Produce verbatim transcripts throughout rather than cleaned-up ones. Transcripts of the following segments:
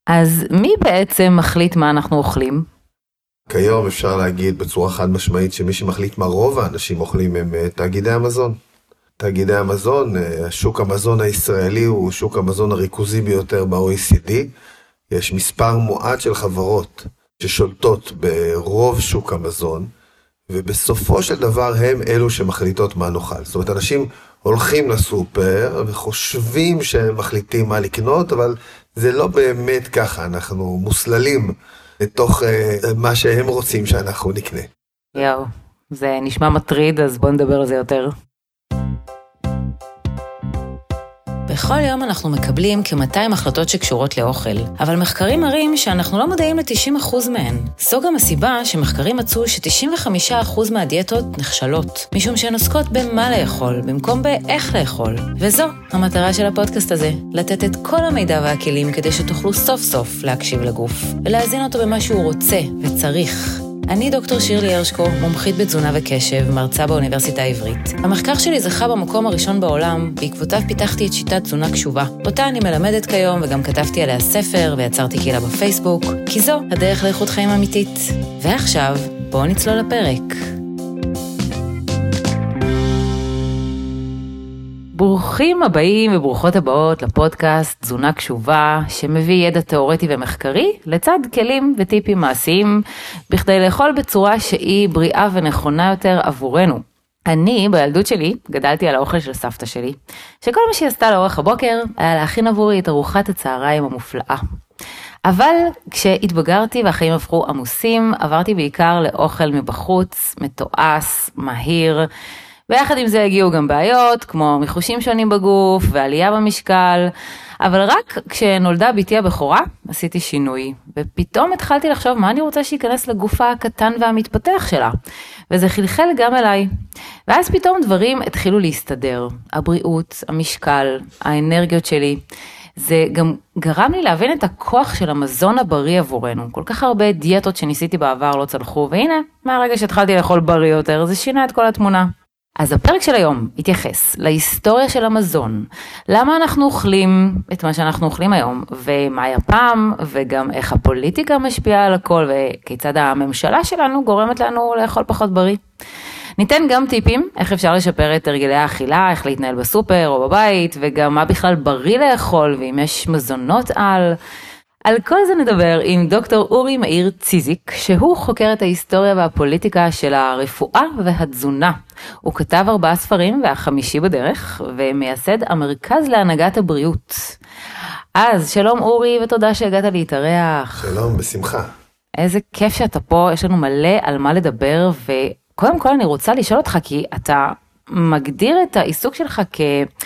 אז מי בעצם מחליט מה אנחנו אוכלים? כיום אפשר להגיד בצורה חד משמעית שמי שמחליט מה רוב האנשים אוכלים הם תאגידי המזון. תאגידי המזון, שוק המזון הישראלי הוא שוק המזון הריכוזי ביותר ב-או אי סי די. יש מספר מועט של חברות ששולטות ברוב שוק המזון, ובסופו של דבר הם אלו שמחליטות מה נאכל. זאת אומרת, אנשים הולכים לסופר וחושבים שהם מחליטים מה לקנות, אבל זה לא באמת ככה, אנחנו מוסללים לתוך uh, מה שהם רוצים שאנחנו נקנה. יאו, זה נשמע מטריד, אז בוא נדבר על זה יותר. בכל יום אנחנו מקבלים כ-מאתיים החלטות שקשורות לאוכל, אבל מחקרים מראים שאנחנו לא מודעים ל-תשעים אחוז מהן. זו גם הסיבה שמחקרים מצאו ש-תשעים וחמישה אחוז מהדיאטות נכשלות, משום שהן עוסקות במה לאכול, במקום באיך לאכול. וזו המטרה של הפודקאסט הזה, לתת את כל המידע והכלים כדי שתוכלו סוף סוף להקשיב לגוף, ולהזין אותו במה שהוא רוצה וצריך. אני דוקטור שירלי הרשקו, מומחית בתזונה וקשב, מרצה באוניברסיטה העברית. המחקר שלי זכה במקום הראשון בעולם, בעקבותיו פיתחתי את שיטת תזונה קשובה. אותה אני מלמדת כיום וגם כתבתי עליה ספר ויצרתי קהילה בפייסבוק, כי זו הדרך לאיכות חיים אמיתית. ועכשיו, בואו נצלול לפרק. ברוכים הבאים וברוכות הבאות לפודקאסט תזונה קשובה, שמביא ידע תיאורטי ומחקרי לצד כלים וטיפים מעשיים, בכדי לאכול בצורה שהיא בריאה ונכונה יותר עבורנו. אני בילדות שלי גדלתי על האוכל של סבתא שלי, שכל מה שהיא עשתה לאורך הבוקר היה להכין עבורי את ארוחת הצהריים המופלאה. אבל כשהתבגרתי והחיים הפכו עמוסים, עברתי בעיקר לאוכל מבחוץ, מתועש, מהיר, ויחד עם זה הגיעו גם בעיות, כמו מיחושים שונים בגוף ועלייה במשקל, אבל רק כשנולדה ביתי הבכורה, עשיתי שינוי, ופתאום התחלתי לחשוב מה אני רוצה שייכנס לגופה הקטן והמתפתח שלה, וזה חלחל גם אליי. ואז פתאום דברים התחילו להסתדר, הבריאות, המשקל, האנרגיות שלי, זה גם גרם לי להבין את הכוח של המזון הבריא עבורנו. כל כך הרבה דיאטות שניסיתי בעבר לא צלחו, והנה, מהרגע שהתחלתי לאכול בריא יותר, זה שינה את כל התמונה. אז הפרק של היום יתייחס להיסטוריה של המזון, למה אנחנו אוכלים את מה שאנחנו אוכלים היום, ומה היה פעם, וגם איך הפוליטיקה משפיעה על הכל, וכיצד הממשלה שלנו גורמת לנו לאכול פחות בריא. ניתן גם טיפים, איך אפשר לשפר את הרגלי האכילה, איך להתנהל בסופר או בבית, וגם מה בכלל בריא לאכול, ואם יש מזונות על... על כל זה נדבר עם דוקטור אורי מאיר ציזיק, שהוא חוקר את ההיסטוריה והפוליטיקה של הרפואה והתזונה. הוא כתב ארבעה ספרים והחמישי בדרך, ומייסד המרכז להנהגת הבריאות. אז שלום אורי, ותודה שהגעת להתארח. שלום, בשמחה. איזה כיף שאתה פה, יש לנו מלא על מה לדבר, וקודם כל אני רוצה לשאול אותך, כי אתה מגדיר את העיסוק שלך כ...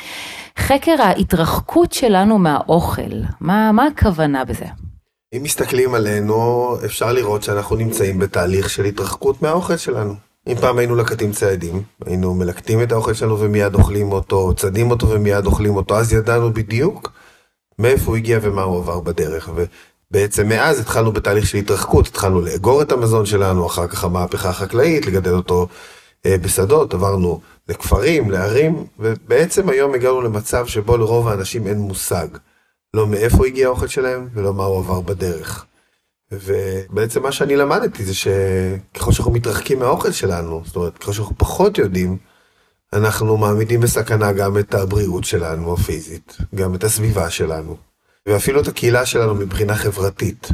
חקר ההתרחקות שלנו מהאוכל, מה, מה הכוונה בזה? אם מסתכלים עלינו, אפשר לראות שאנחנו נמצאים בתהליך של התרחקות מהאוכל שלנו. אם פעם היינו לקטים צעדים, היינו מלקטים את האוכל שלנו ומיד אוכלים אותו, צדים אותו ומיד אוכלים אותו, אז ידענו בדיוק מאיפה הוא הגיע ומה הוא עבר בדרך. ובעצם מאז התחלנו בתהליך של התרחקות, התחלנו לאגור את המזון שלנו, אחר כך המהפכה החקלאית, לגדל אותו בשדות, עברנו לכפרים, לערים, ובעצם היום הגענו למצב שבו לרוב האנשים אין מושג, לא מאיפה הגיע האוכל שלהם ולא מה הוא עבר בדרך. ובעצם מה שאני למדתי זה שככל שאנחנו מתרחקים מהאוכל שלנו, זאת אומרת, ככל שאנחנו פחות יודעים, אנחנו מעמידים בסכנה גם את הבריאות שלנו הפיזית, גם את הסביבה שלנו, ואפילו את הקהילה שלנו מבחינה חברתית.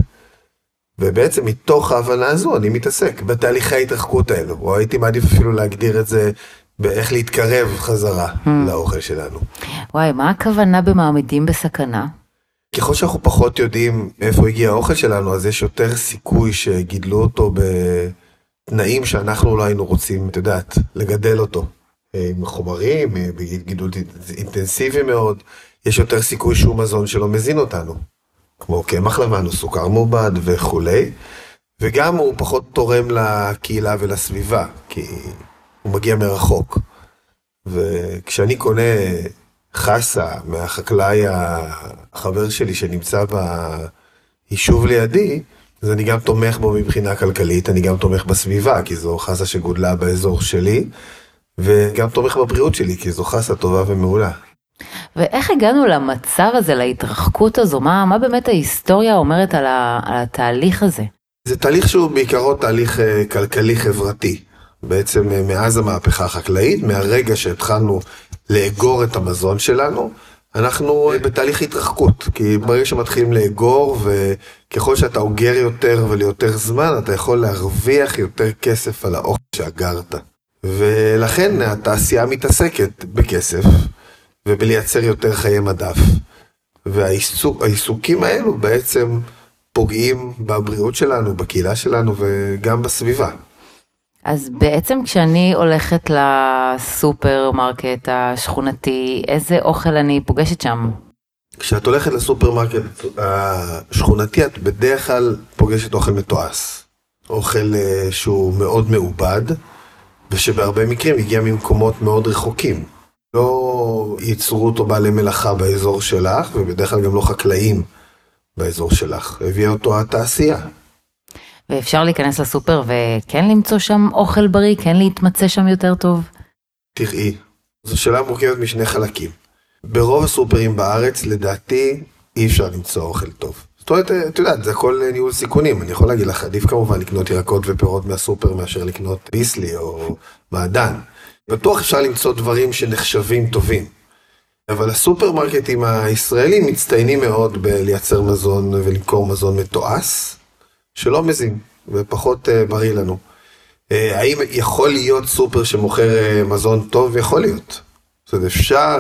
ובעצם מתוך ההבנה הזו אני מתעסק בתהליכי ההתרחקות האלו, או הייתי מעדיף אפילו להגדיר את זה באיך להתקרב חזרה hmm. לאוכל שלנו. וואי, מה הכוונה במעמידים בסכנה? ככל שאנחנו פחות יודעים איפה הגיע האוכל שלנו, אז יש יותר סיכוי שגידלו אותו בתנאים שאנחנו לא היינו רוצים, את יודעת, לגדל אותו. עם חומרים, בגידול אינטנסיבי מאוד, יש יותר סיכוי שהוא מזון שלא מזין אותנו. כמו קמח לבן או סוכר מעובד וכולי, וגם הוא פחות תורם לקהילה ולסביבה, כי הוא מגיע מרחוק. וכשאני קונה חסה מהחקלאי החבר שלי שנמצא ביישוב לידי, אז אני גם תומך בו מבחינה כלכלית, אני גם תומך בסביבה, כי זו חסה שגודלה באזור שלי, וגם תומך בבריאות שלי, כי זו חסה טובה ומעולה. ואיך הגענו למצב הזה, להתרחקות הזו? מה, מה באמת ההיסטוריה אומרת על, ה, על התהליך הזה? זה תהליך שהוא בעיקרו תהליך כלכלי-חברתי. בעצם מאז המהפכה החקלאית, מהרגע שהתחלנו לאגור את המזון שלנו, אנחנו בתהליך התרחקות, כי ברגע שמתחילים לאגור, וככל שאתה אוגר יותר וליותר זמן, אתה יכול להרוויח יותר כסף על האוכל שאגרת. ולכן התעשייה מתעסקת בכסף, ובלייצר יותר חיי מדף. והעיסוקים האלו בעצם פוגעים בבריאות שלנו, בקהילה שלנו וגם בסביבה. אז בעצם כשאני הולכת לסופרמרקט השכונתי, איזה אוכל אני פוגשת שם? כשאת הולכת לסופרמרקט השכונתי, את בדרך כלל פוגשת אוכל מתועש. אוכל שהוא מאוד מעובד, ושבהרבה מקרים הגיע ממקומות מאוד רחוקים. לא ייצרו אותו בעלי מלאכה באזור שלך, ובדרך כלל גם לא חקלאים באזור שלך. הביאה אותו התעשייה. ואפשר להיכנס לסופר וכן למצוא שם אוכל בריא, כן להתמצא שם יותר טוב? תראי, זו שאלה מורכבת משני חלקים. ברוב הסופרים בארץ, לדעתי, אי אפשר למצוא אוכל טוב. זאת אומרת, את יודעת, זה הכל ניהול סיכונים. אני יכול להגיד לך, עדיף כמובן לקנות ירקות ופירות מהסופר, מאשר לקנות ביסלי או מעדן. בטוח אפשר למצוא דברים שנחשבים טובים. אבל הסופרמרקטים הישראלים מצטיינים מאוד בלייצר מזון ולמכור מזון מתועש, שלא מזין ופחות בריא לנו. האם יכול להיות סופר שמוכר מזון טוב? יכול להיות. זאת אומרת, אפשר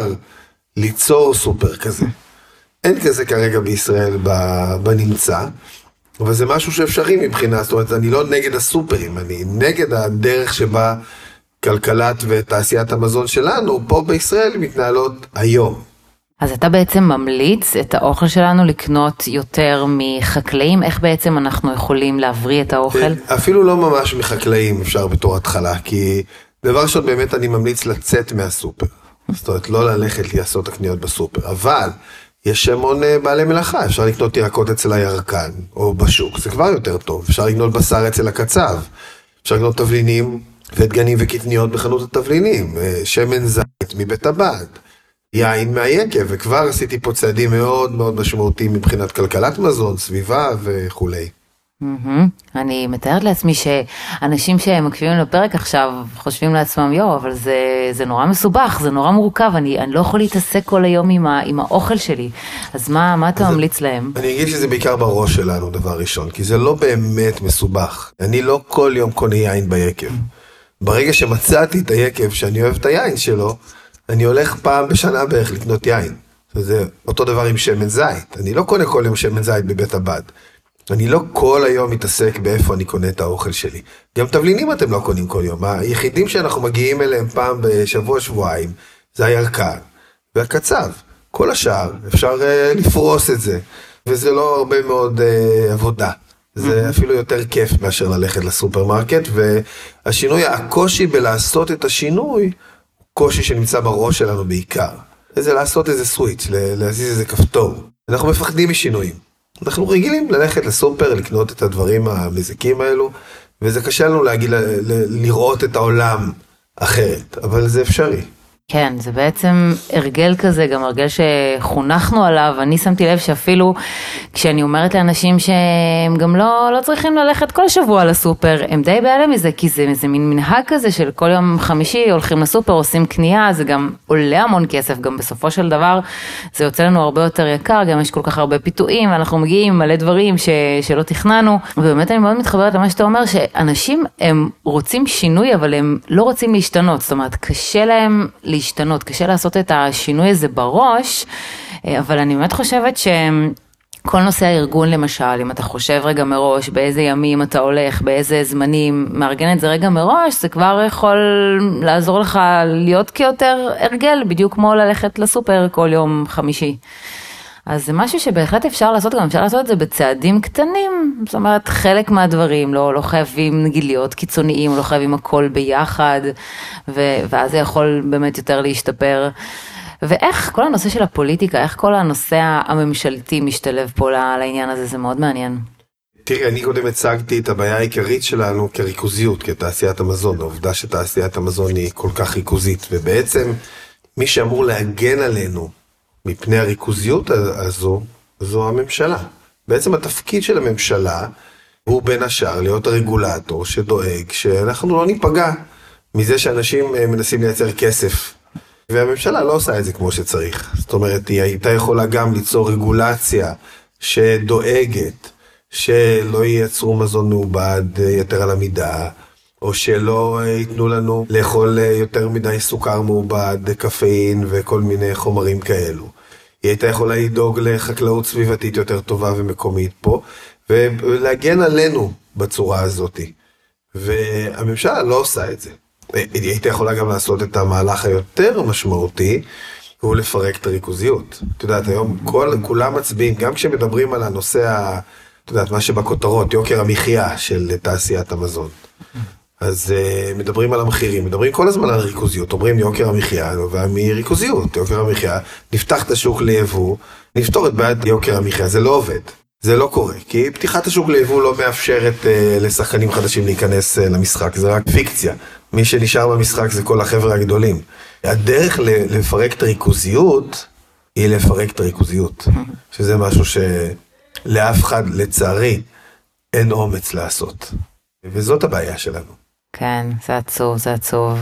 ליצור סופר כזה. אין כזה כרגע בישראל בנמצא, אבל זה משהו שאפשרי מבחינה. זאת אומרת, אני לא נגד הסופרים, אני נגד הדרך שבה כלכלת ותעשיית המזון שלנו פה בישראל מתנהלות היום. אז אתה בעצם ממליץ את האוכל שלנו לקנות יותר מחקלאים? איך בעצם אנחנו יכולים להבריא את האוכל? אפילו לא ממש מחקלאים אפשר בתור התחלה, כי דבר ראשון באמת אני ממליץ לצאת מהסופר. זאת אומרת, לא ללכת לעשות הקניות בסופר, אבל יש המון בעלי מלאכה, אפשר לקנות ירקות אצל הירקן או בשוק, זה כבר יותר טוב. אפשר לקנות בשר אצל הקצב, אפשר לקנות תבלינים ודגנים וקטניות בחנות התבלינים, שמן זית מבית הבד, יין מהיקב, וכבר עשיתי פה צעדים מאוד מאוד משמעותיים מבחינת כלכלת מזון, סביבה וכולי. אני מתארת לעצמי שאנשים שמקשיבים לפרק עכשיו חושבים לעצמם, יו, אבל זה, זה נורא מסובך, זה נורא מורכב, אני, אני לא יכול להתעסק כל היום עם, ה, עם האוכל שלי. אז מה, מה אתה ממליץ להם? אני אגיד שזה בעיקר בראש שלנו, דבר ראשון, כי זה לא באמת מסובך. אני לא כל יום קונה יין ביקב. ברגע שמצאתי את היקב שאני אוהב את היין שלו, אני הולך פעם בשנה בערך לקנות יין. זה אותו דבר עם שמן זית. אני לא קונה כל יום שמן זית בבית הבד. אני לא כל היום מתעסק באיפה אני קונה את האוכל שלי. גם תבלינים אתם לא קונים כל יום. היחידים שאנחנו מגיעים אליהם פעם בשבוע שבועיים, זה הירקן והקצב. כל השאר אפשר uh, לפרוס את זה, וזה לא הרבה מאוד uh, עבודה. זה אפילו יותר כיף מאשר ללכת לסופרמרקט, והשינוי, הקושי בלעשות את השינוי, קושי שנמצא בראש שלנו בעיקר. זה לעשות איזה סוויץ', להזיז איזה כפתור. אנחנו מפחדים משינויים. אנחנו רגילים ללכת לסופר, לקנות את הדברים המזיקים האלו, וזה קשה לנו להגיד, לראות את העולם אחרת, אבל זה אפשרי. כן, זה בעצם הרגל כזה, גם הרגל שחונכנו עליו. אני שמתי לב שאפילו כשאני אומרת לאנשים שהם גם לא, לא צריכים ללכת כל שבוע לסופר, הם די בעלה מזה, כי זה, זה מין מנהג כזה של כל יום חמישי הולכים לסופר, עושים קנייה, זה גם עולה המון כסף, גם בסופו של דבר זה יוצא לנו הרבה יותר יקר, גם יש כל כך הרבה פיתויים, ואנחנו מגיעים מלא דברים ש, שלא תכננו, ובאמת אני מאוד מתחברת למה שאתה אומר, שאנשים הם רוצים שינוי, אבל הם לא רוצים להשתנות, זאת אומרת, קשה להם להשתנות, קשה לעשות את השינוי הזה בראש, אבל אני באמת חושבת שכל נושא הארגון למשל, אם אתה חושב רגע מראש, באיזה ימים אתה הולך, באיזה זמנים, מארגן את זה רגע מראש, זה כבר יכול לעזור לך להיות כיותר הרגל, בדיוק כמו ללכת לסופר כל יום חמישי. אז זה משהו שבהחלט אפשר לעשות, גם אפשר לעשות את זה בצעדים קטנים, זאת אומרת, חלק מהדברים, לא, לא חייבים נגיד להיות קיצוניים, לא חייבים הכל ביחד, ו- ואז זה יכול באמת יותר להשתפר. ואיך כל הנושא של הפוליטיקה, איך כל הנושא הממשלתי משתלב פה לעניין הזה, זה מאוד מעניין. תראי, אני קודם הצגתי את הבעיה העיקרית שלנו כריכוזיות, כתעשיית המזון, העובדה שתעשיית המזון היא כל כך ריכוזית, ובעצם מי שאמור להגן עלינו מפני הריכוזיות הזו, זו הממשלה. בעצם התפקיד של הממשלה הוא בין השאר להיות הרגולטור שדואג שאנחנו לא ניפגע מזה שאנשים מנסים לייצר כסף. והממשלה לא עושה את זה כמו שצריך. זאת אומרת, היא הייתה יכולה גם ליצור רגולציה שדואגת שלא ייצרו מזון מעובד יותר על המידה, או שלא ייתנו לנו לאכול יותר מדי סוכר מעובד, קפאין וכל מיני חומרים כאלו. היא הייתה יכולה לדאוג לחקלאות סביבתית יותר טובה ומקומית פה, ולהגן עלינו בצורה הזאת. והממשלה לא עושה את זה. היא הייתה יכולה גם לעשות את המהלך היותר משמעותי, הוא לפרק את הריכוזיות. את יודעת, היום כל, כולם מצביעים, גם כשמדברים על הנושא, ה, את יודעת, מה שבכותרות, יוקר המחיה של תעשיית המזון. אז uh, מדברים על המחירים, מדברים כל הזמן על ריכוזיות, אומרים יוקר המחיה, ומריכוזיות, יוקר המחיה, נפתח את השוק ליבוא, נפתור את בעיית יוקר המחיה, זה לא עובד, זה לא קורה, כי פתיחת השוק ליבוא לא מאפשרת uh, לשחקנים חדשים להיכנס uh, למשחק, זה רק פיקציה, מי שנשאר במשחק זה כל החבר'ה הגדולים. הדרך לפרק את הריכוזיות, היא לפרק את הריכוזיות, שזה משהו שלאף אחד, לצערי, אין אומץ לעשות. וזאת הבעיה שלנו. כן, זה עצוב, זה עצוב.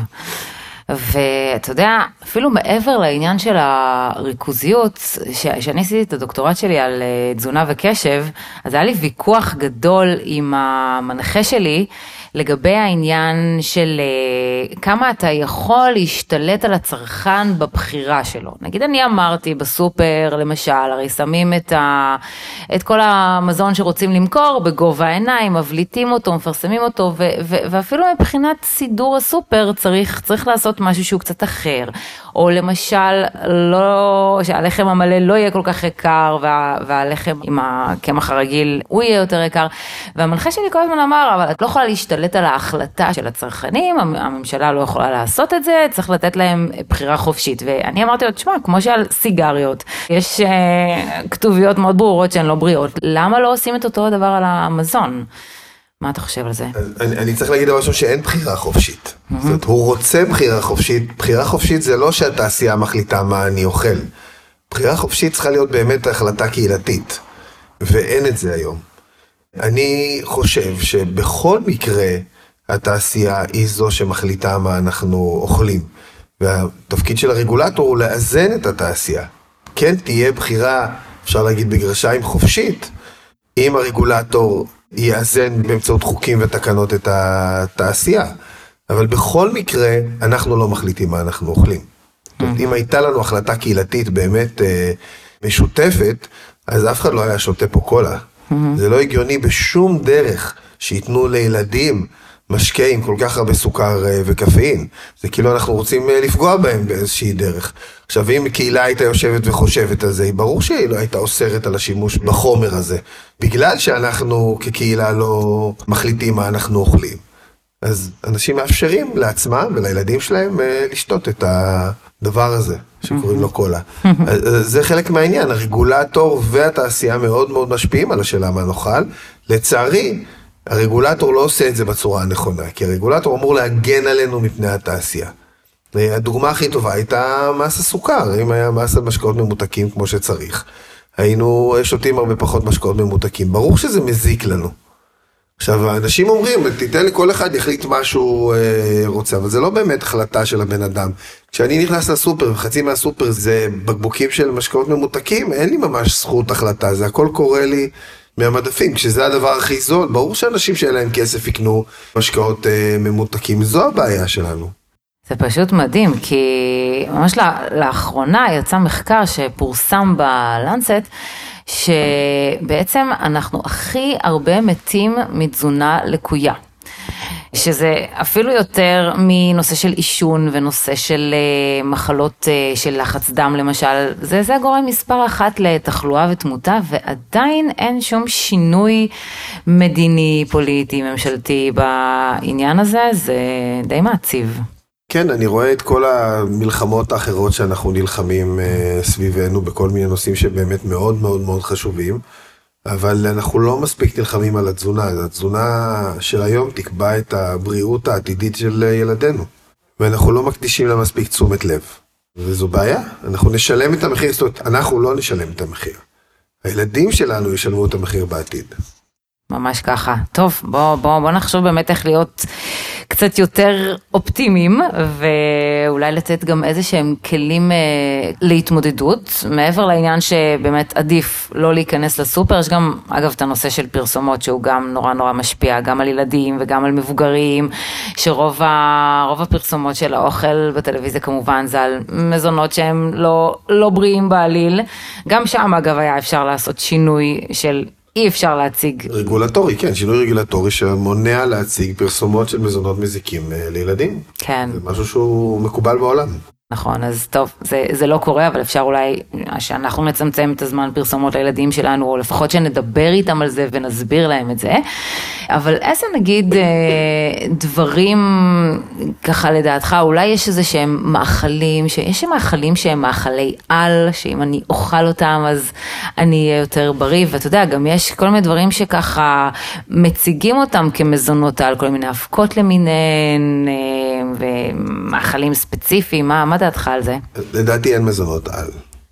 ואתה יודע, אפילו מעבר לעניין של הריכוזיות, שאני עשיתי את הדוקטורט שלי על תזונה וקשב, אז היה לי ויכוח גדול עם המנחה שלי, לגבי העניין של כמה אתה יכול להשתלט על הצרכן בבחירה שלו. נגיד אני אמרתי בסופר, למשל, הרי שמים את, ה, את כל המזון שרוצים למכור בגובה העיניים, מבליטים אותו, מפרסמים אותו, ו, ו, ואפילו מבחינת סידור הסופר צריך, צריך לעשות משהו שהוא קצת אחר. או למשל, לא, שהלחם המלא לא יהיה כל כך יקר, וה, והלחם עם הקמח הרגיל הוא יהיה יותר יקר. והמנחה שלי כל הזמן אמר, אבל את לא יכולה להשתלט על ההחלטה של הצרכנים, הממשלה לא יכולה לעשות את זה, צריך לתת להם בחירה חופשית. ואני אמרתי לו, תשמע, כמו שעל סיגריות, יש uh, כתוביות מאוד ברורות שהן לא בריאות, למה לא עושים את אותו הדבר על המזון? מה אתה חושב על זה? אני, אני צריך להגיד משהו שאין בחירה חופשית. Mm-hmm. זאת אומרת, הוא רוצה בחירה חופשית. בחירה חופשית זה לא שהתעשייה מחליטה מה אני אוכל. בחירה חופשית צריכה להיות באמת החלטה קהילתית. ואין את זה היום. אני חושב שבכל מקרה התעשייה היא זו שמחליטה מה אנחנו אוכלים. והתפקיד של הרגולטור הוא לאזן את התעשייה. כן, תהיה בחירה, אפשר להגיד בגרשיים חופשית, אם הרגולטור יאזן באמצעות חוקים ותקנות את התעשייה. אבל בכל מקרה, אנחנו לא מחליטים מה אנחנו אוכלים. זאת אומרת, אם הייתה לנו החלטה קהילתית באמת אה, משותפת, אז אף אחד לא היה שותה פה קולה. זה לא הגיוני בשום דרך שיתנו לילדים משקה עם כל כך הרבה סוכר וקפאין. זה כאילו אנחנו רוצים לפגוע בהם באיזושהי דרך. עכשיו, אם קהילה הייתה יושבת וחושבת על זה, היא ברור שהיא לא הייתה אוסרת על השימוש בחומר הזה. בגלל שאנחנו כקהילה לא מחליטים מה אנחנו אוכלים. אז אנשים מאפשרים לעצמם ולילדים שלהם לשתות את הדבר הזה, שקוראים לו קולה. זה חלק מהעניין, הרגולטור והתעשייה מאוד מאוד משפיעים על השאלה מה נאכל. לצערי, הרגולטור לא עושה את זה בצורה הנכונה, כי הרגולטור אמור להגן עלינו מפני התעשייה. הדוגמה הכי טובה הייתה מס הסוכר, אם היה מס על משקאות ממותקים כמו שצריך. היינו שותים הרבה פחות משקאות ממותקים, ברור שזה מזיק לנו. עכשיו, האנשים אומרים, תיתן לי כל אחד יחליט מה שהוא אה, רוצה, אבל זה לא באמת החלטה של הבן אדם. כשאני נכנס לסופר, וחצי מהסופר זה בקבוקים של משקאות ממותקים, אין לי ממש זכות החלטה, זה הכל קורה לי מהמדפים, כשזה הדבר הכי זול. ברור שאנשים שאין להם כסף יקנו משקאות אה, ממותקים, זו הבעיה שלנו. זה פשוט מדהים, כי ממש לאחרונה יצא מחקר שפורסם בלנסט, שבעצם אנחנו הכי הרבה מתים מתזונה לקויה. שזה אפילו יותר מנושא של אישון ונושא של מחלות של לחץ דם למשל, זה, זה גורם מספר אחת לתחלואה ותמותה, ועדיין אין שום שינוי מדיני, פוליטי, ממשלתי בעניין הזה, זה די מעציב. כן, אני רואה את כל המלחמות האחרות שאנחנו נלחמים סביבנו בכל מיני נושאים שבאמת מאוד מאוד מאוד חשובים, אבל אנחנו לא מספיק נלחמים על התזונה. התזונה של היום תקבע את הבריאות העתידית של ילדינו, ואנחנו לא מקדישים לה מספיק תשומת לב. וזו בעיה, אנחנו נשלם את המחיר, זאת אומרת, אנחנו לא נשלם את המחיר. הילדים שלנו ישלמו את המחיר בעתיד. ממש ככה. טוב, בוא, בוא, בוא נחשוב באמת איך להיות קצת יותר אופטימיים, ואולי לתת גם איזה שהם כלים אה, להתמודדות, מעבר לעניין שבאמת עדיף לא להיכנס לסופר, יש גם, אגב, את הנושא של פרסומות, שהוא גם נורא נורא משפיע, גם על ילדים וגם על מבוגרים, שרוב ה, רוב הפרסומות של האוכל בטלוויזיה כמובן, זה על מזונות שהם לא, לא בריאים בעליל, גם שם אגב היה אפשר לעשות שינוי של אי אפשר להציג. רגולטורי, כן, שינוי רגולטורי שמונע להציג פרסומות של מזונות מזיקים לילדים. כן. זה משהו שהוא מקובל בעולם. נכון, אז טוב, זה, זה לא קורה, אבל אפשר אולי שאנחנו נצמצם את הזמן פרסומות לילדים שלנו, או לפחות שנדבר איתם על זה ונסביר להם את זה. אבל איזה נגיד דברים ככה לדעתך, אולי יש איזה שהם מאכלים, שיש מאכלים שהם מאכלי על, שאם אני אוכל אותם אז אני אהיה יותר בריא, ואתה יודע, גם יש כל מיני דברים שככה מציגים אותם כמזונות על, כל מיני הפקות למיניהן, ומאכלים ספציפיים, מה, מה דעתך על זה? לדעתי אין מזונות על.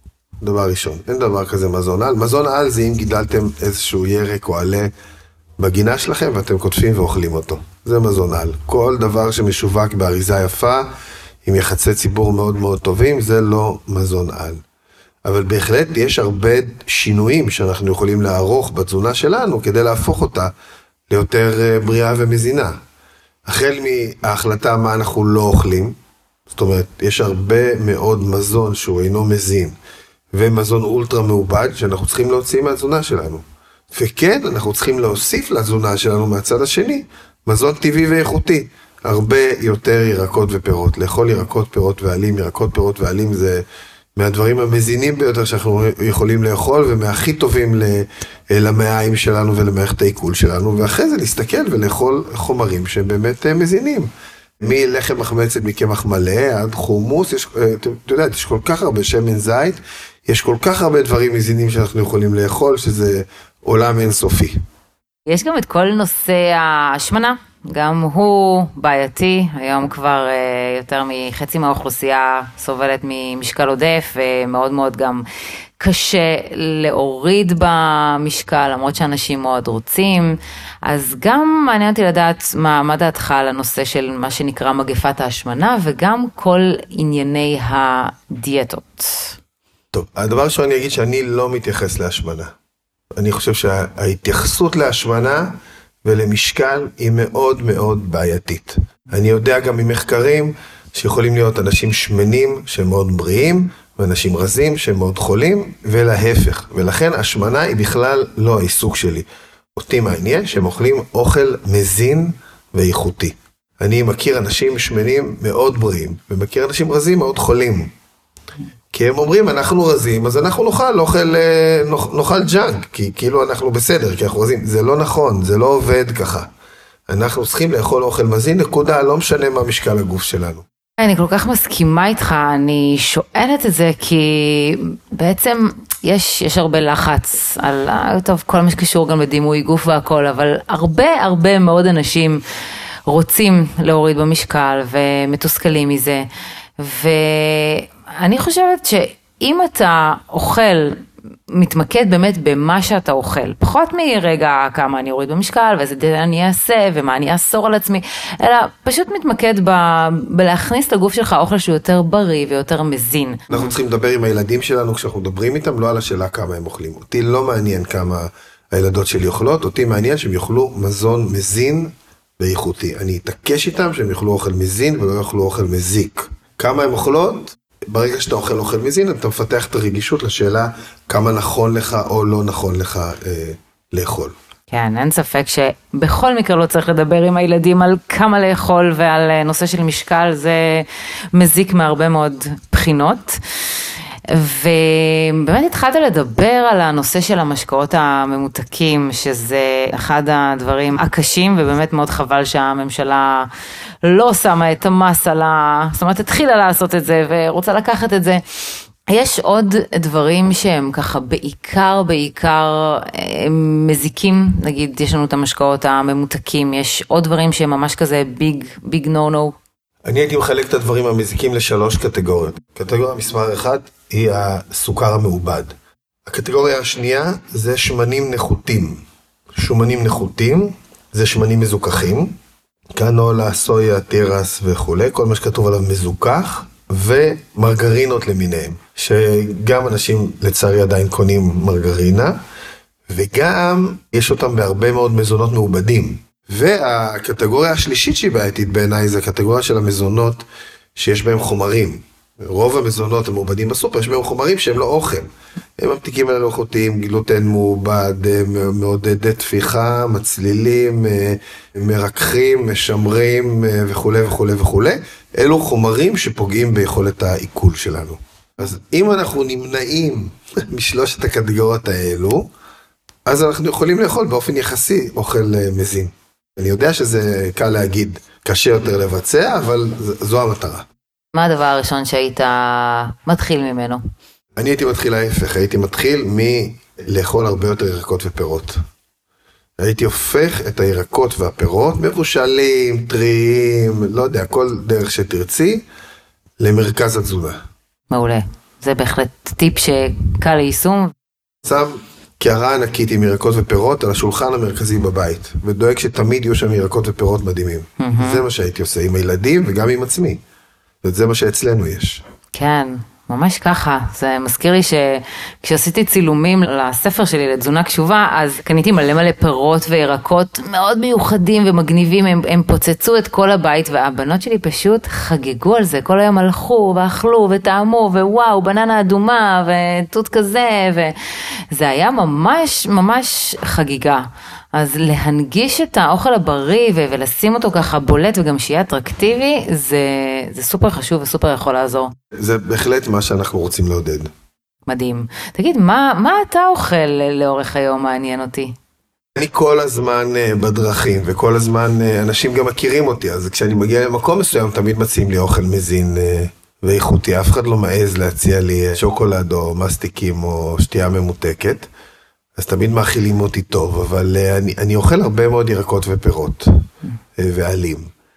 דבר ראשון, אין דבר כזה מזון על. מזון על זה אם גידלתם איזשהו ירק או עלה בגינה שלכם ואתם כותפים ואוכלים אותו. זה מזון על. כל דבר שמשווק באריזה יפה, עם יחסי ציבור מאוד מאוד טובים, זה לא מזון על. אבל בהחלט יש הרבה שינויים שאנחנו יכולים לערוך בתזונה שלנו, כדי להפוך אותה ליותר בריאה ומזינה. החל מההחלטה מה אנחנו לא אוכלים, זאת אומרת, יש הרבה מאוד מזון שהוא אינו מזין, ומזון אולטרה מעובד שאנחנו צריכים להוציא מהתזונה שלנו. וכן, אנחנו צריכים להוסיף לתזונה שלנו מהצד השני, מזון טבעי ואיכותי. הרבה יותר ירקות ופירות. לאכול ירקות, פירות ועלים, ירקות, פירות ועלים זה מהדברים המזינים ביותר שאנחנו יכולים לאכול, ומהכי טובים למעיים שלנו ולמערכת העיכול שלנו, ואחרי זה להסתכל ולאכול חומרים שהם באמת מזינים. מלחם מחמצת מקמח מלא עד חומוס, יש, אתה יודע, יש כל כך הרבה שמן זית, יש כל כך הרבה דברים מזינים שאנחנו יכולים לאכול, שזה עולם אינסופי. יש גם את כל נושא ההשמנה, גם הוא בעייתי, היום כבר יותר מחצי מהאוכלוסייה סובלת ממשקל עודף, ומאוד מאוד גם קשה להוריד במשקל, למרות שאנשים מאוד רוצים, אז גם מעניין אותי לדעת מה, מה דעתך על הנושא של מה שנקרא מגפת ההשמנה, וגם כל ענייני הדיאטות. טוב, הדבר שאני אגיד שאני לא מתייחס להשמנה. אני חושב שההתייחסות להשמנה ולמשקל היא מאוד מאוד בעייתית. אני יודע גם ממחקרים שיכולים להיות אנשים שמנים שהם מאוד בריאים, ואנשים רזים שהם מאוד חולים, ולהפך. ולכן השמנה היא בכלל לא העיסוק שלי. אותי מעניין שהם אוכלים אוכל מזין ואיכותי. אני מכיר אנשים שמנים מאוד בריאים, ומכיר אנשים רזים מאוד חולים. כי הם אומרים, אנחנו רזים, אז אנחנו נאכל, אוכל, נאכל ג'אנק, כי כאילו אנחנו בסדר, כי אנחנו רזים. זה לא נכון, זה לא עובד ככה. אנחנו צריכים לאכול אוכל מזין, נקודה, לא משנה מה משקל הגוף שלנו. אני כל כך מסכימה איתך, אני שואלת את זה, כי בעצם יש, יש הרבה לחץ על, טוב, כל מה שקשור גם לדימוי גוף והכל, אבל הרבה הרבה מאוד אנשים רוצים להוריד במשקל ומתוסכלים מזה, ואני חושבת שאם אתה אוכל, מתמקד באמת במה שאתה אוכל, פחות מרגע כמה אני אוריד במשקל, ואיזה דרך אני אעשה, ומה אני אאסור על עצמי, אלא פשוט מתמקד ב... בלהכניס לגוף שלך אוכל שהוא יותר בריא ויותר מזין. אנחנו צריכים לדבר עם הילדים שלנו כשאנחנו מדברים איתם, לא על השאלה כמה הם אוכלים. אותי לא מעניין כמה הילדות שלי אוכלות, אותי מעניין שהם יאכלו מזון מזין ואיכותי. אני אתעקש איתם שהם יאכלו אוכל מזין ולא יאכלו אוכל מזיק. כמה הם אוכלות? ברגע שאתה אוכל אוכל מזין, אתה מפתח את הרגישות לשאלה כמה נכון לך או לא נכון לך אה, לאכול. כן, אין ספק שבכל מקרה לא צריך לדבר עם הילדים על כמה לאכול ועל נושא של משקל, זה מזיק מהרבה מאוד בחינות. ובאמת התחלת לדבר על הנושא של המשקאות הממותקים, שזה אחד הדברים הקשים, ובאמת מאוד חבל שהממשלה לא שמה את המס על ה... זאת אומרת, התחילה לעשות את זה ורוצה לקחת את זה. יש עוד דברים שהם ככה בעיקר, בעיקר מזיקים, נגיד יש לנו את המשקאות הממותקים, יש עוד דברים שהם ממש כזה ביג, ביג נו נו. אני הייתי מחלק את הדברים המזיקים לשלוש קטגוריות. קטגוריה מספר אחת היא הסוכר המעובד. הקטגוריה השנייה זה שמנים נחותים. שומנים נחותים זה שמנים מזוכחים. קנולה, סויה, תירס וכו'. כל מה שכתוב עליו מזוכח. ומרגרינות למיניהם. שגם אנשים לצערי עדיין קונים מרגרינה. וגם יש אותם בהרבה מאוד מזונות מעובדים. והקטגוריה השלישית שהיא בעייתית בעיניי זה הקטגוריה של המזונות שיש בהם חומרים. רוב המזונות המעובדים בסופר יש בהם חומרים שהם לא אוכל. הם ממתיקים מלאכותיים, גלוטן מעובד, מעודדי תפיחה, מצלילים, מרככים, משמרים וכו' וכו' וכו'. אלו חומרים שפוגעים ביכולת העיכול שלנו. אז אם אנחנו נמנעים משלושת הקטגוריות האלו, אז אנחנו יכולים לאכול באופן יחסי אוכל מזין. אני יודע שזה קל להגיד, קשה יותר לבצע, אבל זו המטרה. מה הדבר הראשון שהיית מתחיל ממנו? אני הייתי מתחיל ההפך, הייתי מתחיל מלאכול הרבה יותר ירקות ופירות. הייתי הופך את הירקות והפירות, מבושלים, טריים, לא יודע, כל דרך שתרצי, למרכז התזונה. מעולה. זה בהחלט טיפ שקל ליישום. שם קערה ענקית עם ירקות ופירות על השולחן המרכזי בבית, ודואג שתמיד יהיו שם ירקות ופירות מדהימים. Mm-hmm. זה מה שהייתי עושה עם הילדים וגם עם עצמי. וזה מה שאצלנו יש. כן, ממש ככה. זה מזכיר לי שכשעשיתי צילומים לספר שלי לתזונה קשובה, אז קניתי מלא מלא פירות וירקות מאוד מיוחדים ומגניבים, הם, הם פוצצו את כל הבית, והבנות שלי פשוט חגגו על זה, כל היום הלכו ואכלו וטעמו, ווואו, בננה אדומה ותות כזה, וזה היה ממש ממש חגיגה. אז להנגיש את האוכל הבריא ו- ולשים אותו ככה בולט וגם שיהיה אטרקטיבי, זה, זה סופר חשוב וסופר יכול לעזור. זה בהחלט מה שאנחנו רוצים לעודד. מדהים. תגיד, מה, מה אתה אוכל לאורך היום? מעניין אותי. אני כל הזמן בדרכים, וכל הזמן אנשים גם מכירים אותי, אז כשאני מגיע למקום מסוים, תמיד מציעים לי אוכל מזין ואיכותי. אף אחד לא מעז להציע לי שוקולד או מסטיקים או שתייה ממותקת. אז תמיד מאכילים אותי טוב, אבל אני, אני אוכל הרבה מאוד ירקות ופירות ועלים.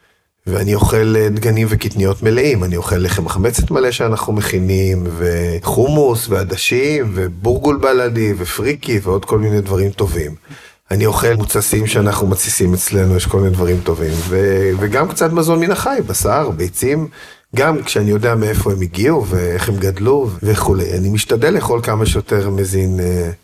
ואני אוכל דגנים וקטניות מלאים, אני אוכל לחם מחמצת מלא שאנחנו מכינים, וחומוס ועדשים, ובורגול בלדי, ופריקי, ועוד כל מיני דברים טובים. אני אוכל מוצסים שאנחנו מציסים אצלנו, יש כל מיני דברים טובים, ו, וגם קצת מזון מן החי, בשר, ביצים, גם כשאני יודע מאיפה הם הגיעו, ואיך הם גדלו, וכו'. אני משתדל לאכול כמה שיותר מזין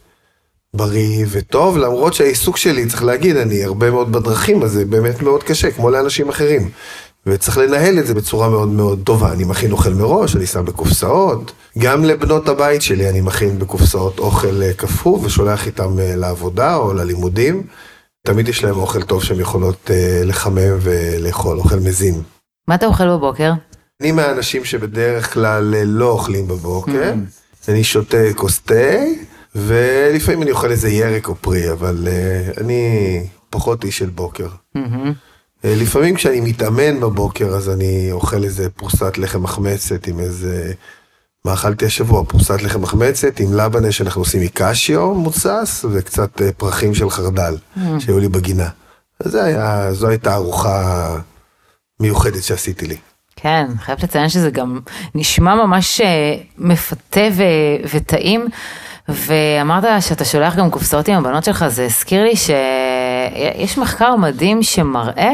בריא וטוב, למרות שהעיסוק שלי, צריך להגיד, אני הרבה מאוד בדרכים, אז זה באמת מאוד קשה, כמו לאנשים אחרים. וצריך לנהל את זה בצורה מאוד מאוד טובה. אני מכין אוכל מראש, אני שם בקופסאות. גם לבנות הבית שלי אני מכין בקופסאות אוכל קפוא, ושולח איתם לעבודה או ללימודים. תמיד יש להם אוכל טוב שהם יכולות לחמם ולאכול, אוכל מזין. מה אתה אוכל בבוקר? אני מהאנשים שבדרך כלל לא אוכלים בבוקר. אני שותה כוס תה, ולפעמים אני אוכל איזה ירק או פרי, אבל uh, אני פחות איש של בוקר. Mm-hmm. Uh, לפעמים כשאני מתאמן בבוקר, אז אני אוכל איזה פרוסת לחם מחמצת עם איזה, מה אכלתי השבוע? פרוסת לחם מחמצת עם לבנה שאנחנו עושים מקשיו מוצס, וקצת uh, פרחים של חרדל mm-hmm. שהיו לי בגינה. אז זה היה, זו הייתה ארוחה מיוחדת שעשיתי לי. כן, חייבת לציין שזה גם נשמע ממש מפתה ו- וטעים, ואמרת שאתה שולח גם קופסאות עם הבנות שלך, זה הזכיר לי שיש מחקר מדהים שמראה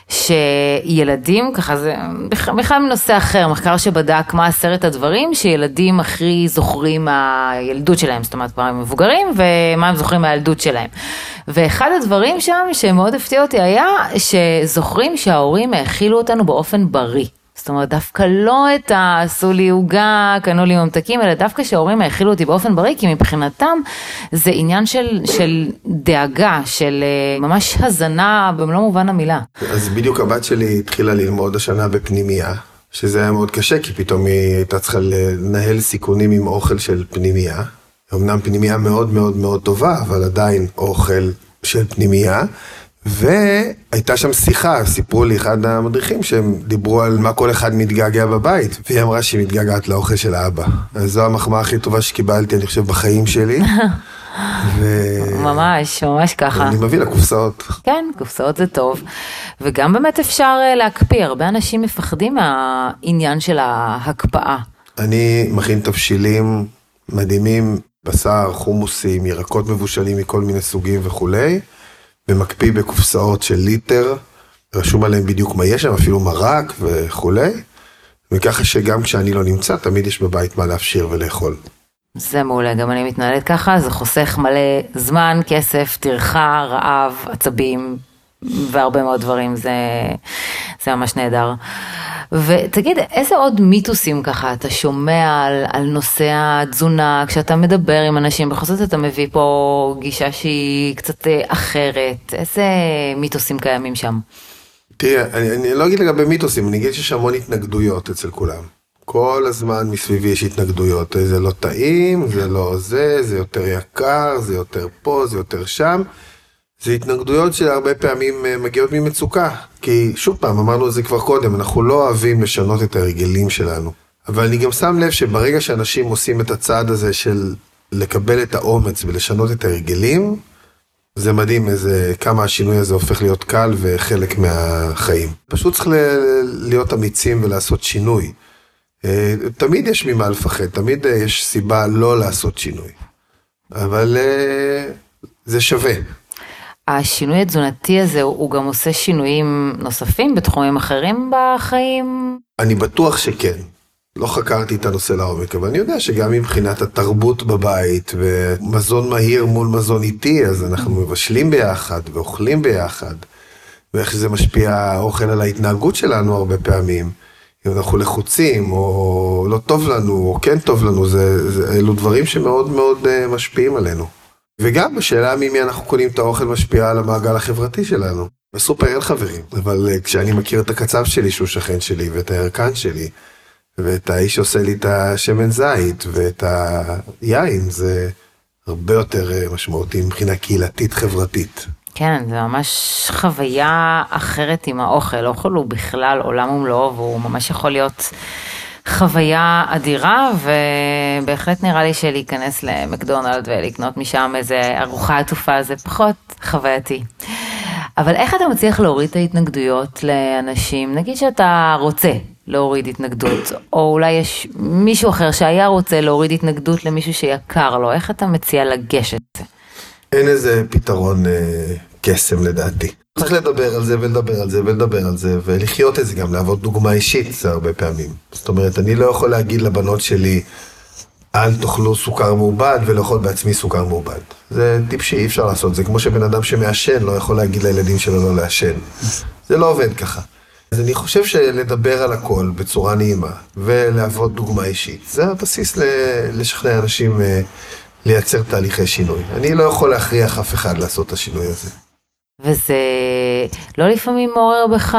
שילדים, ככה זה בכלל מנושא אחר, מחקר שבדק מה עשרת הדברים שילדים הכי זוכרים מהילדות שלהם, זאת אומרת כבר הם מבוגרים, ומה הם זוכרים מהילדות שלהם. ואחד הדברים שם שמאוד הפתיע אותי היה שזוכרים שההורים האכילו אותנו באופן בריא. זאת אומרת, דווקא לא את עשו לי עוגה, קנו לי ממתקים, אלא דווקא שההורים האכילו אותי באופן בריא, כי מבחינתם זה עניין של, של דאגה, של ממש הזנה במלוא מובן המילה. אז בדיוק הבת שלי התחילה ללמוד השנה בפנימייה, שזה היה מאוד קשה, כי פתאום היא הייתה צריכה לנהל סיכונים עם אוכל של פנימייה. אמנם פנימייה מאוד מאוד מאוד טובה, אבל עדיין אוכל של פנימייה. והייתה שם שיחה, סיפרו לי אחד המדריכים שהם דיברו על מה כל אחד מתגעגע בבית, והיא אמרה שהיא מתגעגעת לאוכל של האבא. אז זו המחמאה הכי טובה שקיבלתי, אני חושב, בחיים שלי. ו... ממש, ממש ככה. אני מביא לקופסאות. כן, קופסאות זה טוב. וגם באמת אפשר להקפיא, הרבה אנשים מפחדים מהעניין של ההקפאה. אני מכין תבשילים מדהימים, בשר, חומוסים, ירקות מבושלים מכל מיני סוגים וכולי, ומקפיא בקופסאות של ליטר, רשום עליהם בדיוק מה יש שם, אפילו מרק וכולי, וככה שגם כשאני לא נמצא, תמיד יש בבית מה להפשיר ולאכול. זה מעולה, גם אני מתנהלת ככה, זה חוסך מלא זמן, כסף, טרחה, רעב, עצבים, והרבה מאוד דברים, זה, זה ממש נהדר. ותגיד, איזה עוד מיתוסים ככה אתה שומע על, על נושא התזונה, כשאתה מדבר עם אנשים, בכל זאת אתה מביא פה גישה שהיא קצת אחרת, איזה מיתוסים קיימים שם? תראה, אני, אני לא אגיד לגבי מיתוסים, אני אגיד שיש המון התנגדויות אצל כולם. כל הזמן מסביבי יש התנגדויות, זה לא טעים, זה לא זה, זה יותר יקר, זה יותר פה, זה יותר שם. זה התנגדויות שהרבה פעמים מגיעות ממצוקה, כי שוב פעם, אמרנו את זה כבר קודם, אנחנו לא אוהבים לשנות את הרגלים שלנו. אבל אני גם שם לב שברגע שאנשים עושים את הצעד הזה של לקבל את האומץ ולשנות את הרגלים, זה מדהים איזה, כמה השינוי הזה הופך להיות קל וחלק מהחיים. פשוט צריך להיות אמיצים ולעשות שינוי. תמיד יש ממה לפחד, תמיד יש סיבה לא לעשות שינוי. אבל זה שווה. השינוי התזונתי הזה הוא גם עושה שינויים נוספים בתחומים אחרים בחיים? אני בטוח שכן. לא חקרתי את הנושא לעומק, אבל אני יודע שגם מבחינת התרבות בבית ומזון מהיר מול מזון איטי, אז אנחנו מבשלים ביחד ואוכלים ביחד, ואיך זה משפיע האוכל על ההתנהגות שלנו הרבה פעמים. אם אנחנו לחוצים או לא טוב לנו או כן טוב לנו, זה, זה, אלו דברים שמאוד מאוד משפיעים עלינו. וגם בשאלה ממי אנחנו קונים את האוכל משפיעה על המעגל החברתי שלנו. בסופר אין חברים, אבל כשאני מכיר את הקצב שלי שהוא שכן שלי ואת הירקן שלי, ואת האיש שעושה לי את השמן זית ואת היין, זה הרבה יותר משמעותי מבחינה קהילתית חברתית. כן, זה ממש חוויה אחרת עם האוכל. אוכל הוא בכלל עולם ומלואו, והוא ממש יכול להיות חוויה אדירה, ובהחלט נראה לי שלהיכנס למקדונלד ולקנות משם איזה ארוחה עטופה, זה פחות חווייתי. אבל איך אתה מצליח להוריד את ההתנגדויות לאנשים? נגיד שאתה רוצה להוריד התנגדות, או אולי יש מישהו אחר שהיה רוצה להוריד התנגדות למישהו שיקר לו, איך אתה מציע לגשת? אין איזה פתרון אה, קסם לדעתי. צריך לדבר על זה ולדבר על זה ולדבר על זה, ולחיות את זה גם, לעבוד דוגמה אישית, זה הרבה פעמים. זאת אומרת, אני לא יכול להגיד לבנות שלי, אל תאכלו סוכר מעובד ולאכול בעצמי סוכר מעובד. זה טיפשי, אי אפשר לעשות. זה כמו שבן אדם שמעשן לא יכול להגיד לילדים שלו לא לעשן. זה לא עובד ככה. אז אני חושב שלדבר על הכל בצורה נעימה, ולעבוד דוגמה אישית, זה הבסיס לשכנע אנשים לייצר תהליכי שינוי. אני לא יכול להכריח אף אחד לעשות את השינוי הזה. וזה לא לפעמים מעורר בך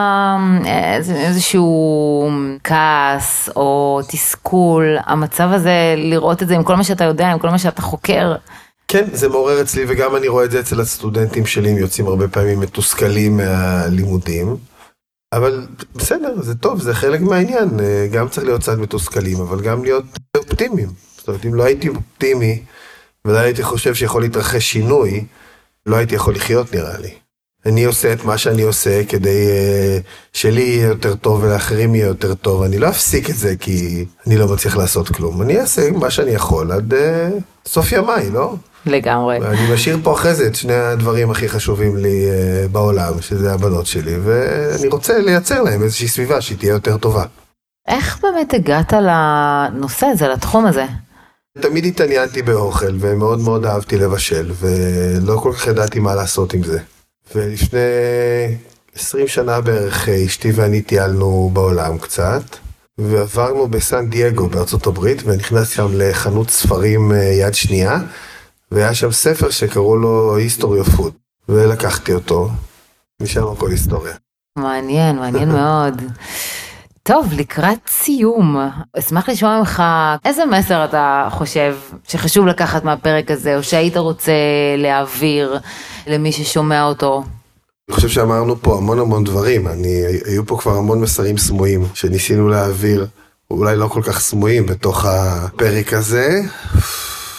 איזשהו כעס או תסכול, המצב הזה, לראות את זה עם כל מה שאתה יודע, עם כל מה שאתה חוקר? כן, זה מעורר אצלי, וגם אני רואה את זה אצל הסטודנטים שלי, הם יוצאים הרבה פעמים מתוסכלים מהלימודים, אבל בסדר, זה טוב, זה חלק מהעניין, גם צריך להיות קצת מתוסכלים, אבל גם להיות אופטימיים. זאת אומרת, אם לא הייתי אופטימי, ולא הייתי חושב שיכול להתרחש שינוי, לא הייתי יכול לחיות נראה לי. אני עושה את מה שאני עושה כדי uh, שלי יהיה יותר טוב ולאחרים יהיה יותר טוב. אני לא אפסיק את זה כי אני לא מצליח לעשות כלום. אני אעשה מה שאני יכול עד uh, סוף ימיי, לא? לגמרי. אני משאיר פה אחרי זה את שני הדברים הכי חשובים לי uh, בעולם, שזה הבנות שלי, ואני רוצה לייצר להם איזושהי סביבה שהיא תהיה יותר טובה. איך באמת הגעת לנושא הזה, לתחום הזה? תמיד התעניינתי באוכל, ומאוד מאוד אהבתי לבשל, ולא כל כך ידעתי מה לעשות עם זה. ולפני עשרים שנה בערך, אשתי ואני טיילנו בעולם קצת, ועברנו בסן דייגו בארצות הברית, ונכנסתי שם לחנות ספרים יד שנייה, והיה שם ספר שקראו לו History of Food, ולקחתי אותו, משם הכל היסטוריה. מעניין, מעניין מאוד. טוב, לקראת סיום, אשמח לשמוע ממך, איזה מסר אתה חושב שחשוב לקחת מהפרק הזה, או שהיית רוצה להעביר למי ששומע אותו? אני חושב שאמרנו פה המון המון דברים, אני, היו פה כבר המון מסרים סמויים שניסינו להעביר, אולי לא כל כך סמויים בתוך הפרק הזה.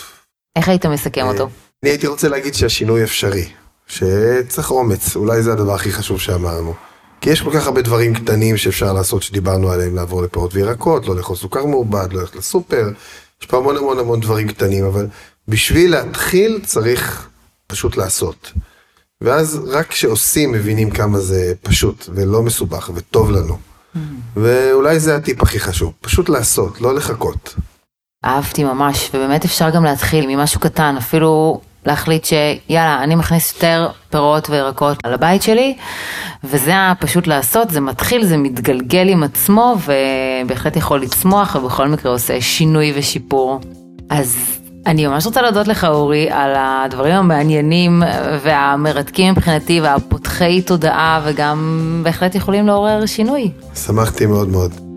איך היית מסכם אותו? אני הייתי רוצה להגיד שהשינוי אפשרי, שצריך אומץ, אולי זה הדבר הכי חשוב שאמרנו. כי יש כל כך הרבה דברים קטנים שאפשר לעשות שדיברנו עליהם, לעבור לפירות וירקות, לא לאכול סוכר מעובד, לא ללכת לסופר, יש פה המון המון המון דברים קטנים, אבל בשביל להתחיל צריך פשוט לעשות. ואז רק כשעושים מבינים כמה זה פשוט ולא מסובך וטוב לנו. ואולי זה הטיפ הכי חשוב, פשוט לעשות, לא לחכות. אהבתי ממש, ובאמת אפשר גם להתחיל ממשהו קטן, אפילו להחליט שיאללה, אני מכניס יותר פירות וירקות על הבית שלי, וזה פשוט לעשות, זה מתחיל, זה מתגלגל עם עצמו, ובהחלט יכול לצמוח, ובכל מקרה עושה שינוי ושיפור. אז אני ממש רוצה להודות לך, אורי, על הדברים המעניינים והמרתקים מבחינתי, והפותחי תודעה, וגם בהחלט יכולים לעורר שינוי. שמחתי מאוד מאוד.